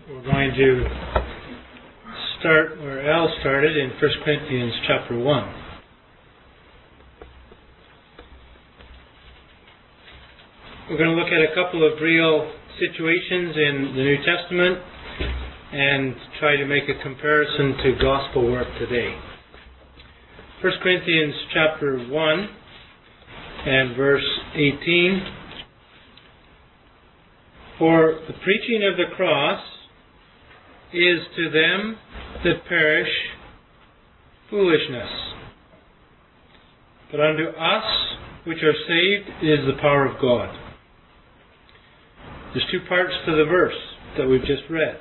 We're going to start where Al started in 1 Corinthians chapter 1. We're going to look at a couple of real situations in the New Testament and try to make a comparison to gospel work today. 1 Corinthians chapter 1 and verse 18. For the preaching of the cross is to them that perish foolishness, but unto us which are saved is the power of God. There's two parts to the verse that we've just read.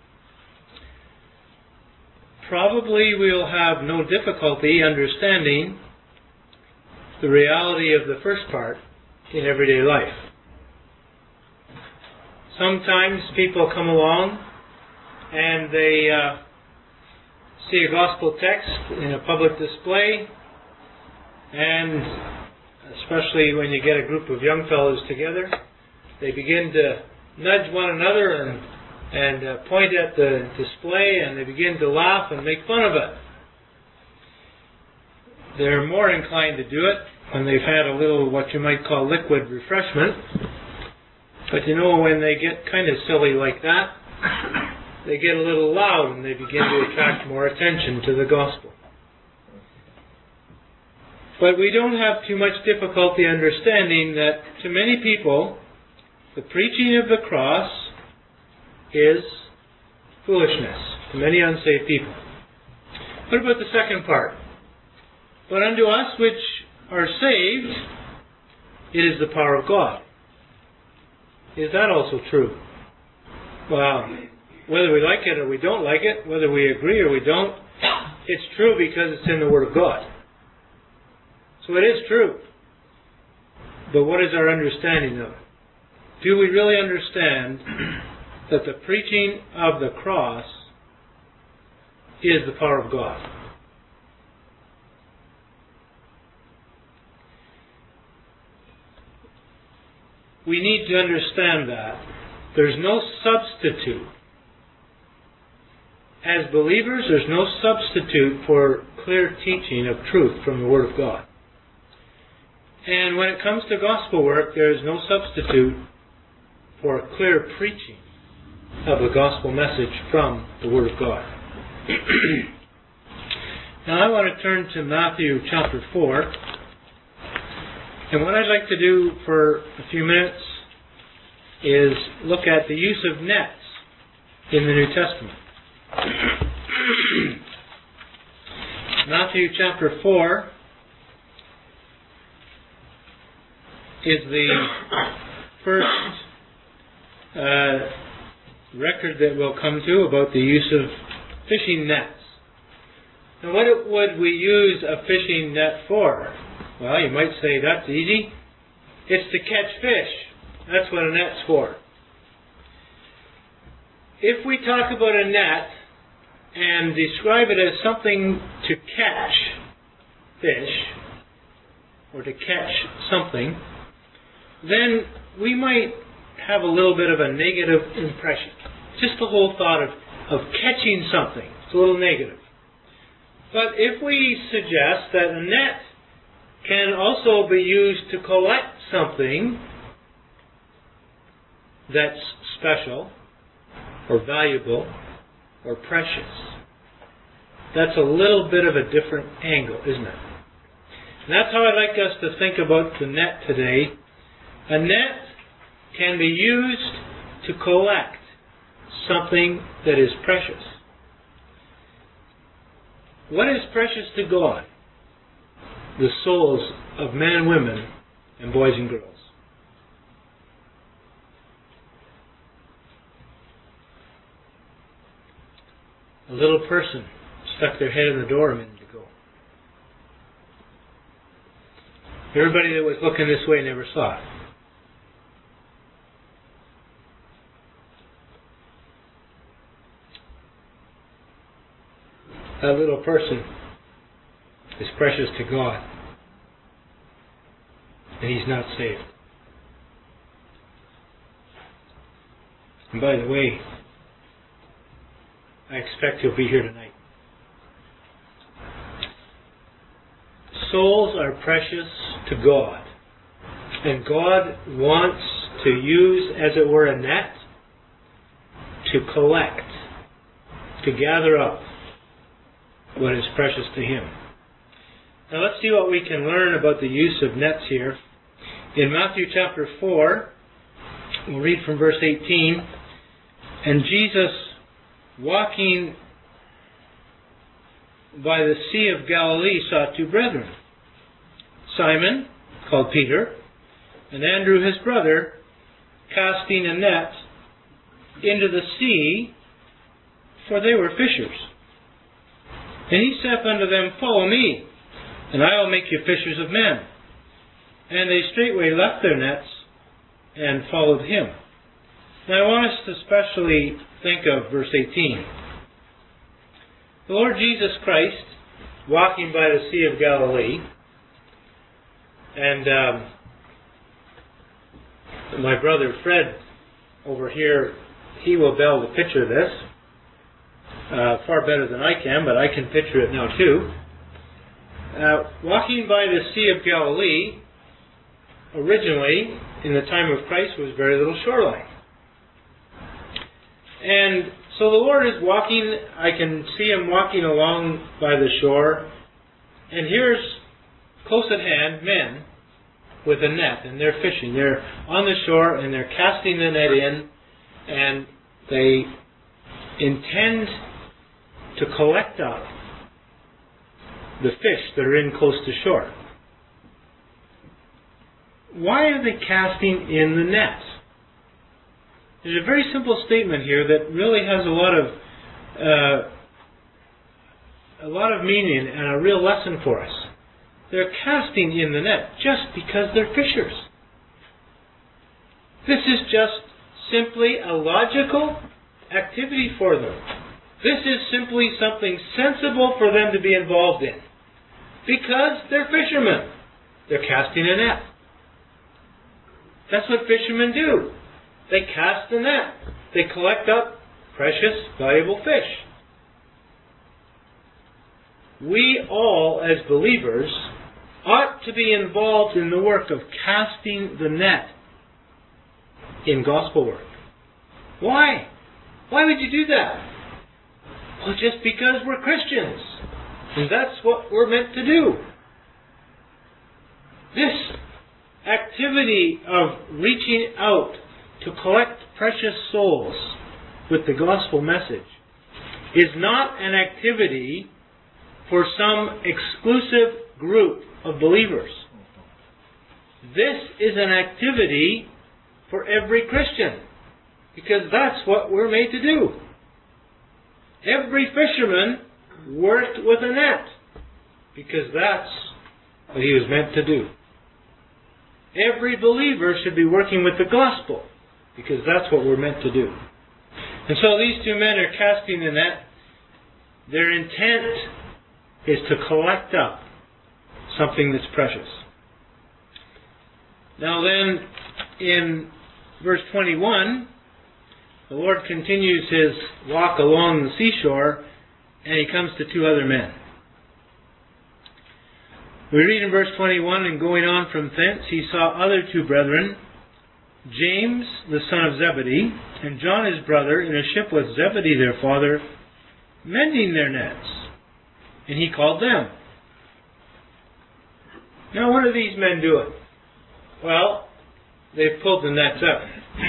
Probably we'll have no difficulty understanding the reality of the first part in everyday life. Sometimes people come along and they see a gospel text in a public display, and especially when you get a group of young fellows together, they begin to nudge one another and point at the display, and they begin to laugh and make fun of it. They're more inclined to do it when they've had a little what you might call liquid refreshment. But you know, when they get kind of silly like that, they get a little loud and they begin to attract more attention to the gospel. But we don't have too much difficulty understanding that to many people, the preaching of the cross is foolishness to many unsaved people. What about the second part? But unto us which are saved, it is the power of God. Is that also true? Well, whether we like it or we don't like it, whether we agree or we don't, it's true because it's in the Word of God. So it is true. But what is our understanding of it? Do we really understand that the preaching of the cross is the power of God? We need to understand that there's no substitute. As believers, there's no substitute for clear teaching of truth from the Word of God. And when it comes to gospel work, there is no substitute for clear preaching of the gospel message from the Word of God. Now I want to turn to Matthew chapter 4. And what I'd like to do for a few minutes is look at the use of nets in the New Testament. Matthew chapter 4 is the first record that we'll come to about the use of fishing nets. Now, what would we use a fishing net for? Well, you might say that's easy. It's to catch fish. That's what a net's for. If we talk about a net and describe it as something to catch fish, or to catch something, then we might have a little bit of a negative impression. Just the whole thought of catching something. It's a little negative. But if we suggest that a net can also be used to collect something that's special, or valuable, or precious, that's a little bit of a different angle, isn't it? And that's how I'd like us to think about the net today. A net can be used to collect something that is precious. What is precious to God? The souls of men and women and boys and girls. A little person stuck their head in the door a minute ago. Everybody that was looking this way never saw it. That little person is precious to God, and he's not saved. And by the way, I expect he'll be here tonight. Souls are precious to God. And God wants to use, as it were, a net to collect, to gather up what is precious to Him. Now let's see what we can learn about the use of nets here. In Matthew chapter 4, we'll read from verse 18. And Jesus, walking by the Sea of Galilee, saw two brethren, Simon, called Peter, and Andrew his brother, casting a net into the sea, for they were fishers. And he saith unto them, Follow me, and I will make you fishers of men. And they straightway left their nets and followed him. Now I want us to especially think of verse 18. The Lord Jesus Christ, walking by the Sea of Galilee, and my brother Fred over here, he will be able to picture this far better than I can, but I can picture it now too. Walking by the Sea of Galilee, originally, in the time of Christ, was very little shoreline. And so the Lord is walking, I can see Him walking along by the shore, and here's, close at hand, men with a net, and they're fishing. They're on the shore, and they're casting the net in, and they intend to collect up the fish that are in close to shore. Why are they casting in the net? There's a very simple statement here that really has a lot of meaning and a real lesson for us. They're casting in the net just because they're fishers. This is just simply a logical activity for them. This is simply something sensible for them to be involved in. Because they're fishermen. They're casting a net. That's what fishermen do. They cast the net. They collect up precious, valuable fish. We all, as believers, ought to be involved in the work of casting the net in gospel work. Why? Why would you do that? Well, just because we're Christians. And that's what we're meant to do. This activity of reaching out to collect precious souls with the gospel message is not an activity for some exclusive group of believers. This is an activity for every Christian, because that's what we're made to do. Every fisherman worked with a net, because that's what he was meant to do. Every believer should be working with the gospel, because that's what we're meant to do. And so these two men are casting the net. Their intent is to collect up something that's precious. Now then, in verse 21, the Lord continues His walk along the seashore, and He comes to two other men. We read in verse 21, And going on from thence, He saw other two brethren, James the son of Zebedee, and John his brother, in a ship with Zebedee their father, mending their nets. And He called them. Now what are these men doing? Well, they've pulled the nets out.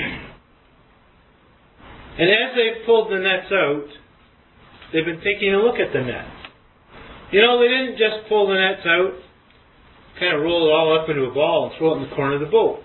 And as they've pulled the nets out, they've been taking a look at the net. You know, they didn't just pull the nets out, kind of roll it all up into a ball and throw it in the corner of the boat.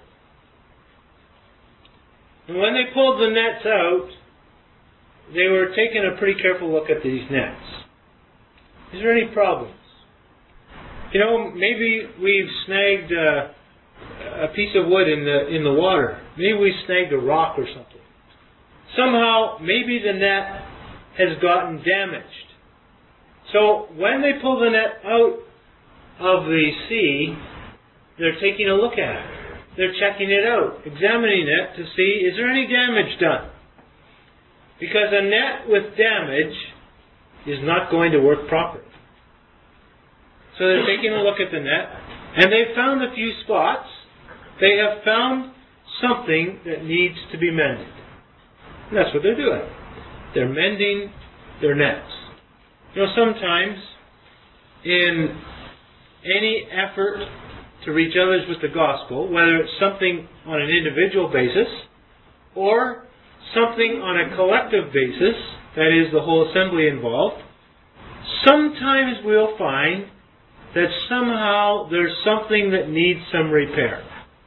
And when they pulled the nets out, they were taking a pretty careful look at these nets. Is there any problems? You know, maybe we've snagged a piece of wood in the water. Maybe we snagged a rock or something. Somehow, maybe the net has gotten damaged. So when they pull the net out of the sea, they're taking a look at it. They're checking it out, examining it to see, is there any damage done? Because a net with damage is not going to work properly. So they're taking a look at the net, and they've found a few spots. They have found something that needs to be mended. And that's what they're doing. They're mending their nets. Sometimes in any effort to reach others with the gospel, whether it's something on an individual basis or something on a collective basis, that is the whole assembly involved, sometimes we'll find that somehow there's something that needs some repair.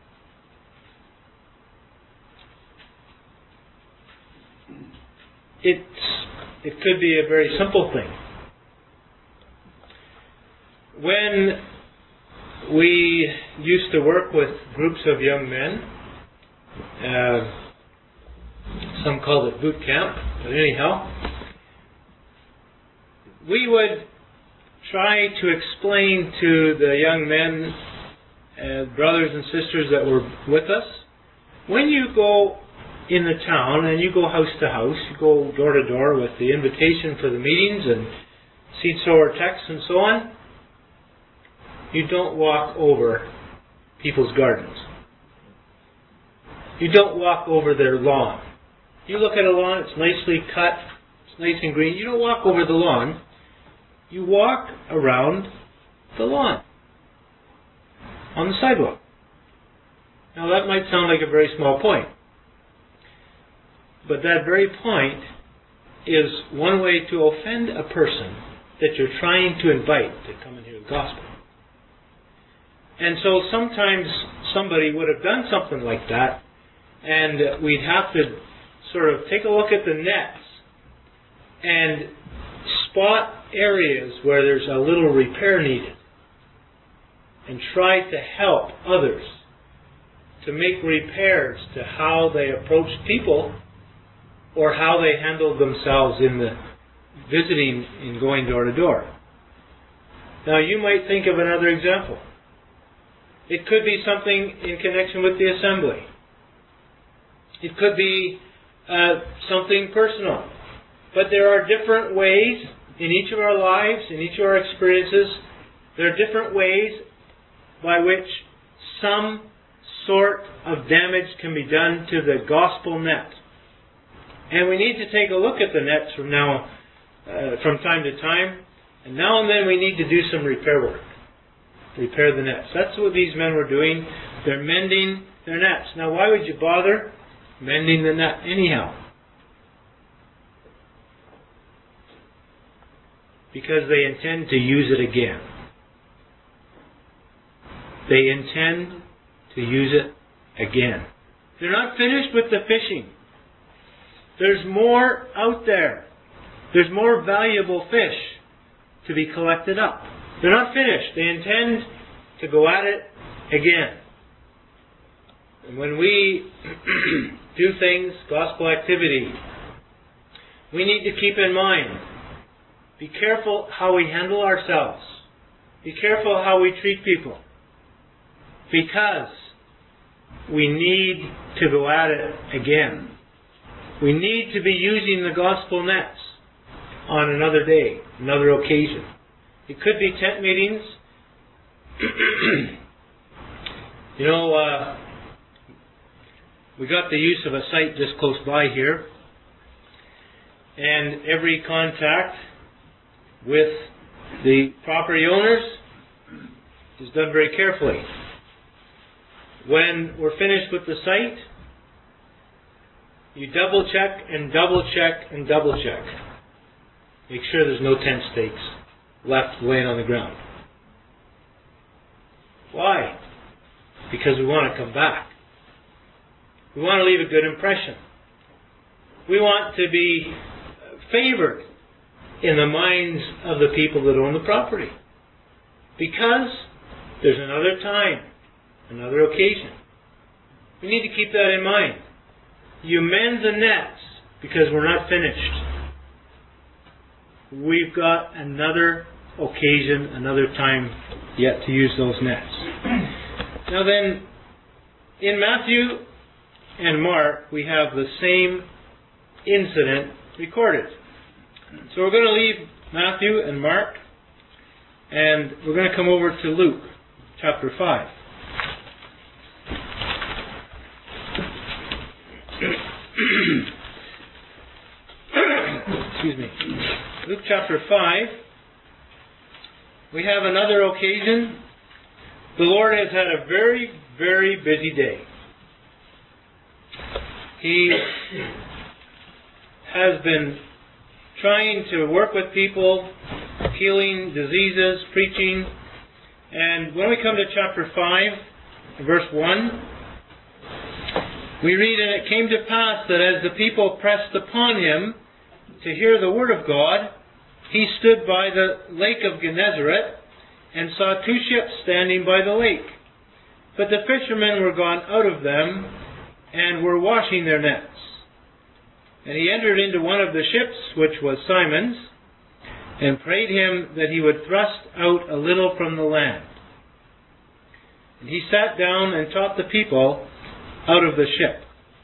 It could be a very simple thing. When we used to work with groups of young men, some called it boot camp, but anyhow, we would try to explain to the young men, brothers and sisters that were with us, when you go in the town and you go house to house, you go door to door with the invitation for the meetings and seed sower texts and so on, you don't walk over people's gardens. You don't walk over their lawn. You look at a lawn, it's nicely cut, it's nice and green. You don't walk over the lawn. You walk around the lawn on the sidewalk. Now that might sound like a very small point, but that very point is one way to offend a person that you're trying to invite to come and hear the gospel. And so sometimes somebody would have done something like that, and we'd have to sort of take a look at the nets and spot areas where there's a little repair needed and try to help others to make repairs to how they approach people or how they handled themselves in the visiting and going door to door. Now you might think of another example. It could be something in connection with the assembly. It could be something personal. But there are different ways in each of our lives, in each of our experiences, there are different ways by which some sort of damage can be done to the gospel net. And we need to take a look at the nets from time to time. And now and then we need to do some repair work. Repair the nets. That's what these men were doing. They're mending their nets. Now why would you bother mending the net anyhow? Because they intend to use it again. They intend to use it again. They're not finished with the fishing. There's more out there. There's more valuable fish to be collected up. They're not finished. They intend to go at it again. And when we do things, gospel activity, we need to keep in mind, be careful how we handle ourselves. Be careful how we treat people. Because we need to go at it again. We need to be using the gospel nets on another day, another occasion. It could be tent meetings. We got the use of a site just close by here. And every contact with the property owners is done very carefully. When we're finished with the site, you double check and double check and double check. Make sure there's no tent stakes left laying on the ground. Why? Because we want to come back. We want to leave a good impression. We want to be favored in the minds of the people that own the property. Because there's another time, another occasion. We need to keep that in mind. You mend the nets because we're not finished. We've got another occasion, another time yet to use those nets. Now then, in Matthew and Mark, we have the same incident recorded. So we're going to leave Matthew and Mark, and we're going to come over to Luke chapter 5. Excuse me. Luke chapter 5. We have another occasion. The Lord has had a very, very busy day. He has been trying to work with people, healing diseases, preaching. And when we come to chapter 5, verse 1, we read, "And it came to pass that as the people pressed upon him to hear the word of God, he stood by the lake of Gennesaret and saw 2 ships standing by the lake. But the fishermen were gone out of them and were washing their nets. And he entered into one of the ships, which was Simon's, and prayed him that he would thrust out a little from the land. And he sat down and taught the people out of the ship.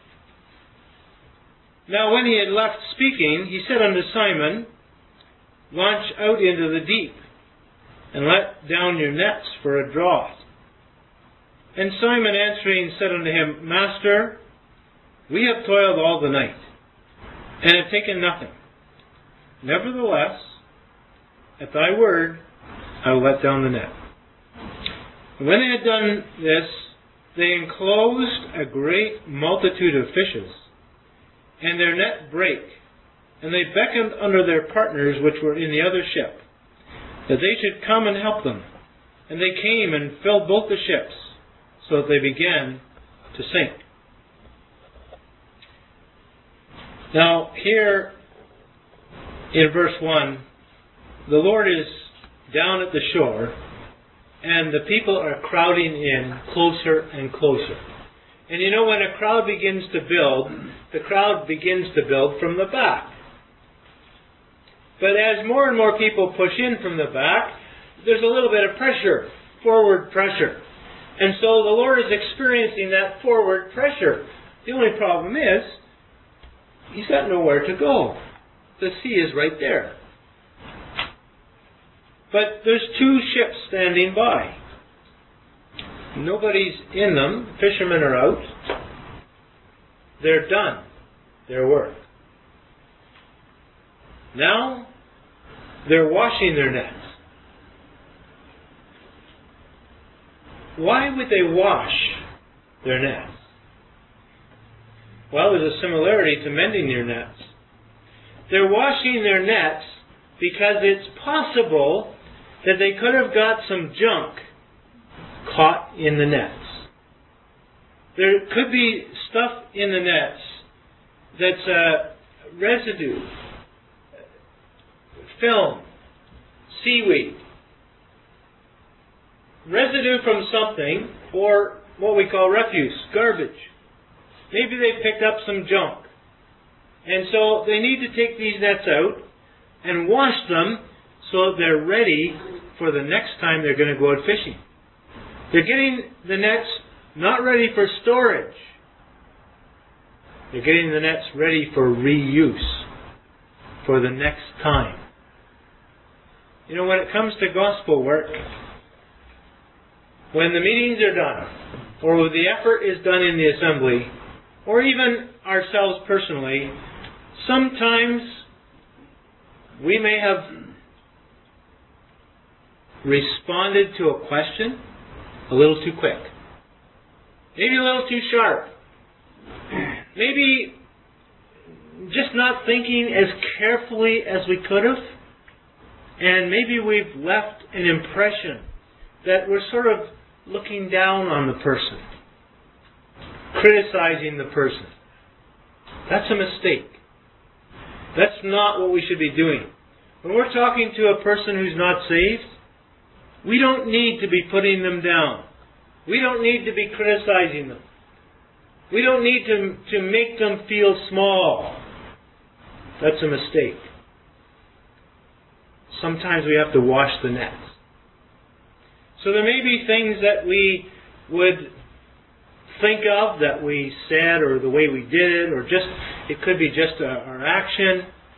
Now when he had left speaking, he said unto Simon, Launch out into the deep, and let down your nets for a draught. And Simon answering said unto him, Master, we have toiled all the night, and have taken nothing. Nevertheless, at thy word, I will let down the net. And when they had done this, they enclosed a great multitude of fishes, and their net brake. And they beckoned unto their partners which were in the other ship, that they should come and help them. And they came and filled both the ships, so that they began to sink. Now, here in verse 1, the Lord is down at the shore, and the people are crowding in closer and closer. And you know, when a crowd begins to build, the crowd begins to build from the back. But as more and more people push in from the back, there's a little bit of pressure, forward pressure. And so the Lord is experiencing that forward pressure. The only problem is, He's got nowhere to go. The sea is right there. But there's 2 ships standing by. Nobody's in them. Fishermen are out. They're done their work. Now, they're washing their nets. Why would they wash their nets? Well, there's a similarity to mending your nets. They're washing their nets because it's possible that they could have got some junk caught in the nets. There could be stuff in the nets that's residue, film, seaweed, residue from something, or what we call refuse, garbage. Maybe they picked up some junk. And so they need to take these nets out and wash them so that they're ready for the next time they're going to go out fishing. They're getting the nets not ready for storage. They're getting the nets ready for reuse for the next time. You know, when it comes to gospel work, when the meetings are done, or the effort is done in the assembly, or even ourselves personally, sometimes we may have responded to a question a little too quick. Maybe a little too sharp. Maybe just not thinking as carefully as we could have. And maybe we've left an impression that we're sort of looking down on the person, criticizing the person. That's a mistake. That's not what we should be doing. When we're talking to a person who's not saved, we don't need to be putting them down. We don't need to be criticizing them. We don't need to make them feel small. That's a mistake. Sometimes we have to wash the nets. So there may be things that we would think of that we said, or the way we did it, or just it could be just our action,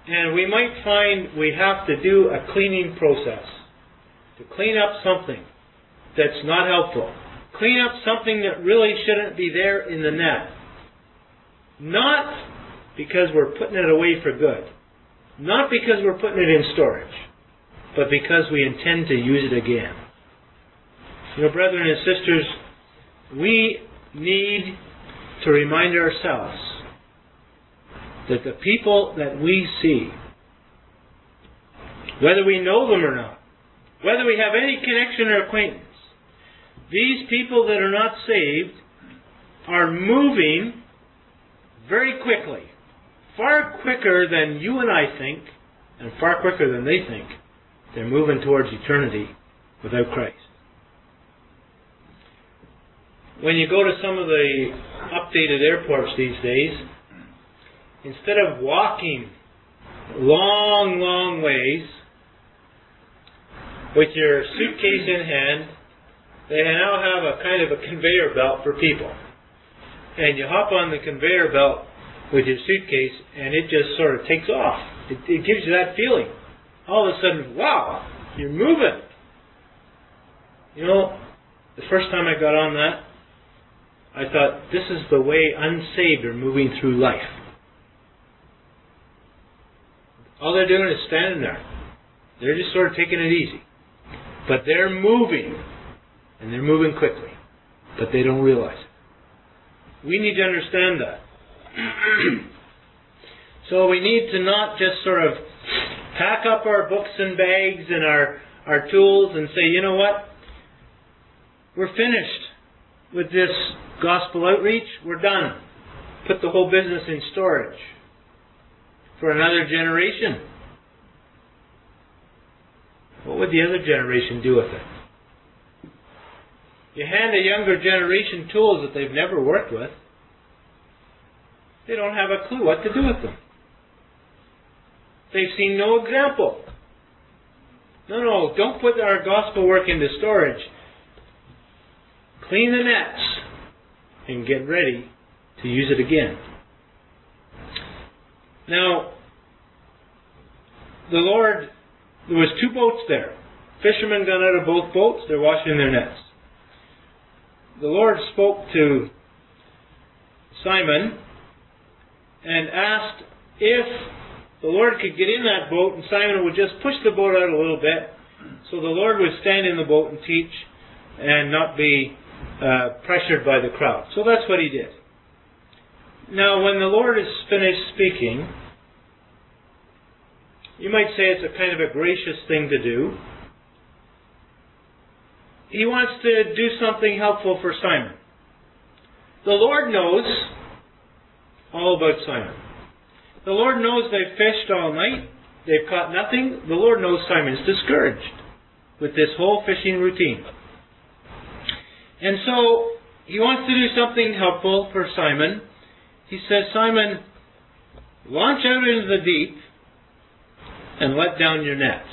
And we might find we have to do a cleaning process to clean up something that's not helpful. Clean up something that really shouldn't be there in the net. Not because we're putting it away for good. Not because we're putting it in storage. But because we intend to use it again. You know, brethren and sisters, we need to remind ourselves that the people that we see, whether we know them or not, whether we have any connection or acquaintance, these people that are not saved are moving very quickly, far quicker than you and I think, and far quicker than they think. They're moving towards eternity without Christ. When you go to some of the updated airports these days, instead of walking long, long ways with your suitcase in hand, they now have a kind of a conveyor belt for people. And you hop on the conveyor belt with your suitcase and it just sort of takes off. It gives you that feeling. All of a sudden, wow, you're moving. You know, the first time I got on that, I thought, this is the way unsaved are moving through life. All they're doing is standing there. They're just sort of taking it easy. But they're moving. And they're moving quickly. But they don't realize it. We need to understand that. So we need to not just sort of pack up our books and bags and our tools and say, you know what? We're finished with this gospel outreach. We're done. Put the whole business in storage for another generation. What would the other generation do with it? You hand a younger generation tools that they've never worked with. They don't have a clue what to do with them. They've seen no example. No, don't put our gospel work into storage. Clean the nets and get ready to use it again. Now, the Lord, there was 2 boats there. Fishermen got out of both boats. They're washing their nets. The Lord spoke to Simon and asked if the Lord could get in that boat and Simon would just push the boat out a little bit so the Lord would stand in the boat and teach and not be pressured by the crowd. So that's what he did. Now, when the Lord is finished speaking, you might say it's a kind of a gracious thing to do. He wants to do something helpful for Simon. The Lord knows all about Simon. The Lord knows they've fished all night. They've caught nothing. The Lord knows Simon's discouraged with this whole fishing routine. And so, he wants to do something helpful for Simon. He says, Simon, launch out into the deep and let down your nets.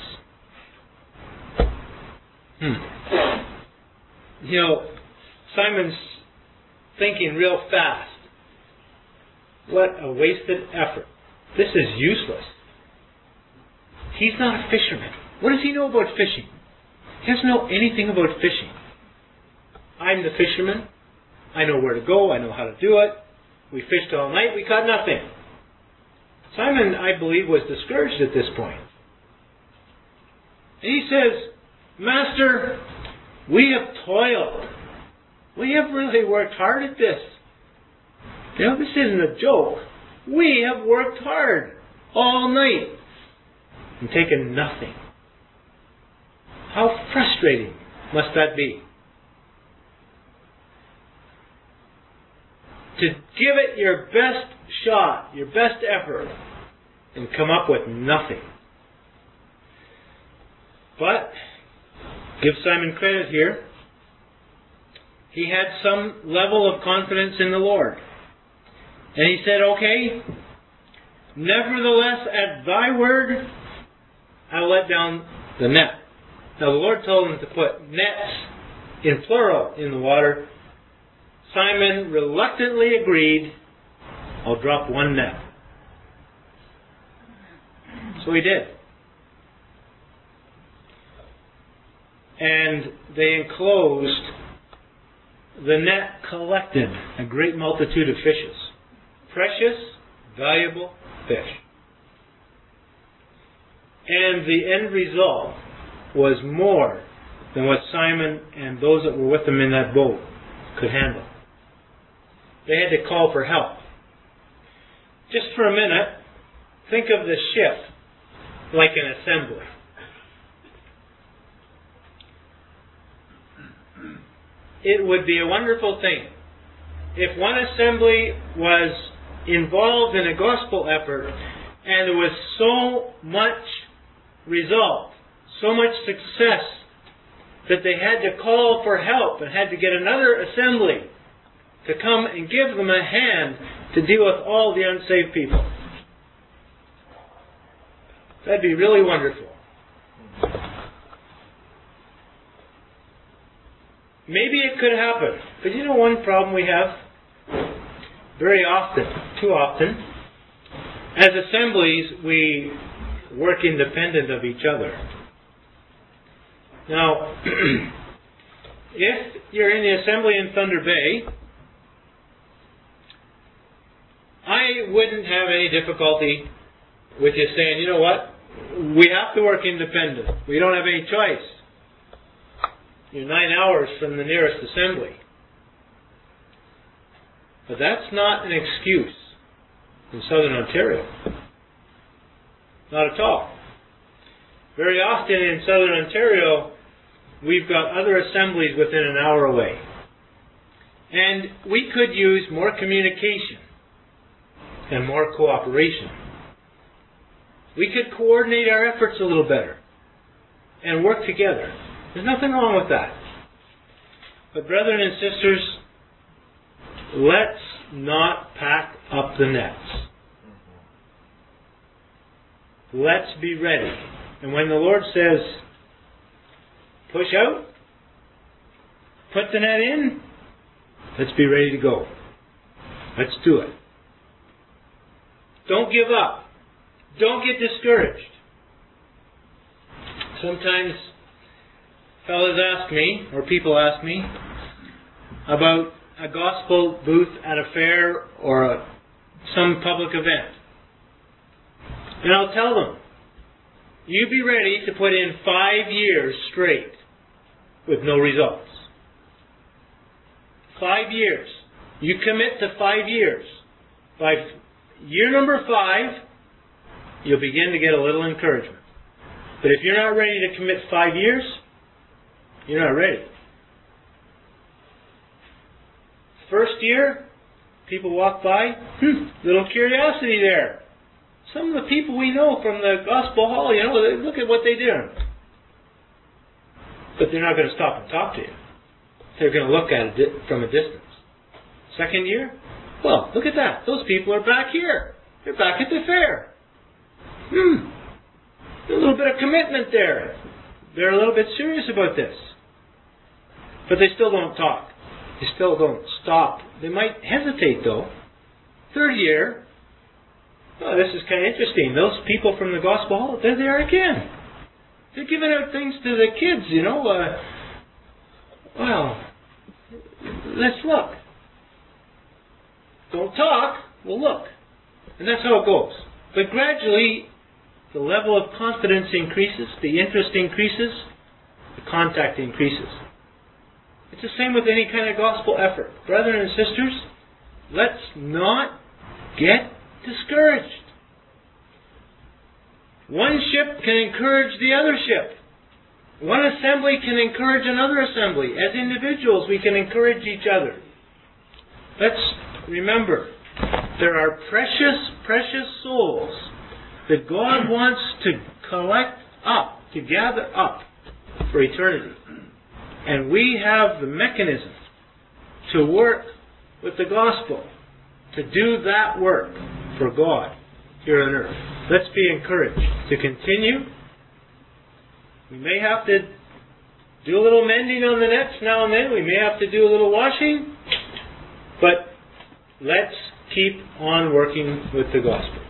You know, Simon's thinking real fast. What a wasted effort. This is useless. He's not a fisherman. What does he know about fishing? He doesn't know anything about fishing. I'm the fisherman. I know where to go. I know how to do it. We fished all night. We caught nothing. Simon, I believe, was discouraged at this point. And he says, Master, we have toiled. We have really worked hard at this. You know, this isn't a joke. We have worked hard all night and taken nothing. How frustrating must that be? To give it your best shot, your best effort, and come up with nothing. But, give Simon credit here. He had some level of confidence in the Lord. And he said, okay, nevertheless, at thy word, I'll let down the net. Now the Lord told him to put nets, in plural, in the water. Simon reluctantly agreed, I'll drop one net. So he did. And they enclosed, the net collected a great multitude of fishes. Precious, valuable fish. And the end result was more than what Simon and those that were with him in that boat could handle. They had to call for help. Just for a minute, think of the ship like an assembly. It would be a wonderful thing if one assembly was involved in a gospel effort and there was so much result, so much success, that they had to call for help and had to get another assembly to come and give them a hand to deal with all the unsaved people. That'd be really wonderful. Maybe it could happen. But you know one problem we have? Very often, too often, as assemblies, we work independent of each other. Now, if you're in the assembly in Thunder Bay, I wouldn't have any difficulty with you saying, you know what, we have to work independent. We don't have any choice. You're 9 hours from the nearest assembly. But that's not an excuse in Southern Ontario. Not at all. Very often in Southern Ontario, we've got other assemblies within an hour away. And we could use more communication and more cooperation. We could coordinate our efforts a little better and work together. There's nothing wrong with that. But brethren and sisters, let's not pack up the nets. Let's be ready. And when the Lord says, push out, put the net in, let's be ready to go. Let's do it. Don't give up. Don't get discouraged. Sometimes fellas ask me, or people ask me, about a gospel booth at a fair or some public event. And I'll tell them, you be ready to put in 5 years straight with no results. 5 years. You commit to 5 years. By year number 5, you'll begin to get a little encouragement. But if you're not ready to commit 5 years, you're not ready. First year, people walk by, little curiosity there. Some of the people we know from the Gospel Hall, look at what they do. But they're not going to stop and talk to you. They're going to look at it from a distance. Second year, well, look at that. Those people are back here. They're back at the fair. A little bit of commitment there. They're a little bit serious about this. But they still don't talk. They still don't stop. They might hesitate though. Third year, oh, this is kind of interesting. Those people from the Gospel Hall, there they are again. They're giving out things to the kids, well, let's look. Don't talk, we'll look. And that's how it goes. But gradually, the level of confidence increases, the interest increases, the contact increases. It's the same with any kind of gospel effort. Brethren and sisters, let's not get discouraged. One ship can encourage the other ship. One assembly can encourage another assembly. As individuals, we can encourage each other. Let's remember, there are precious, precious souls that God wants to collect up, to gather up for eternity. And we have the mechanism to work with the gospel, to do that work for God here on earth. Let's be encouraged to continue. We may have to do a little mending on the nets now and then. We may have to do a little washing. But let's keep on working with the gospel.